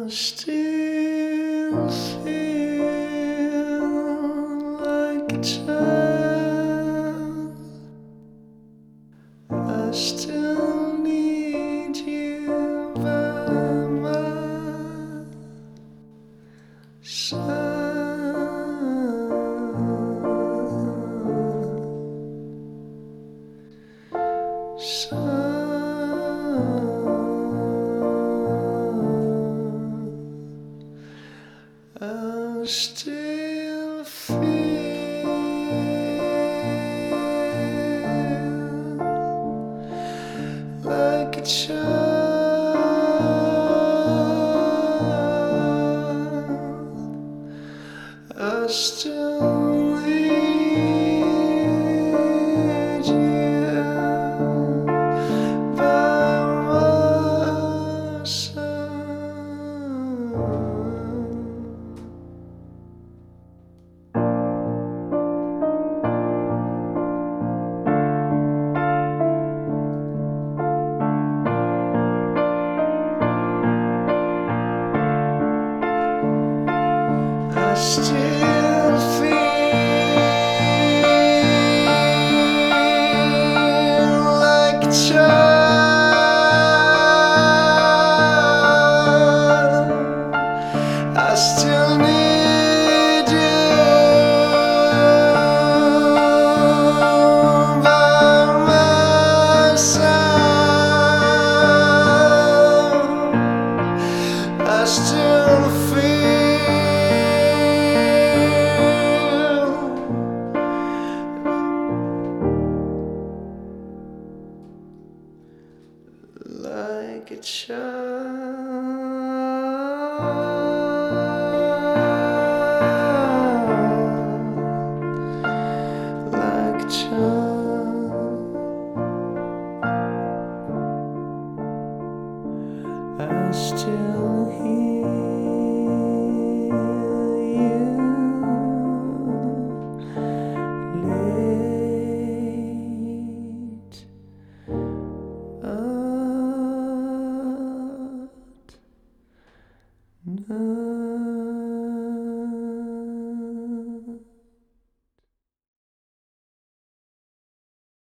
Still feel like a child. I still need you by my side. I still feel like a child. I still need you by my side. I still feel like a child. I still need you by my side. I still feel like a child, like a child. I still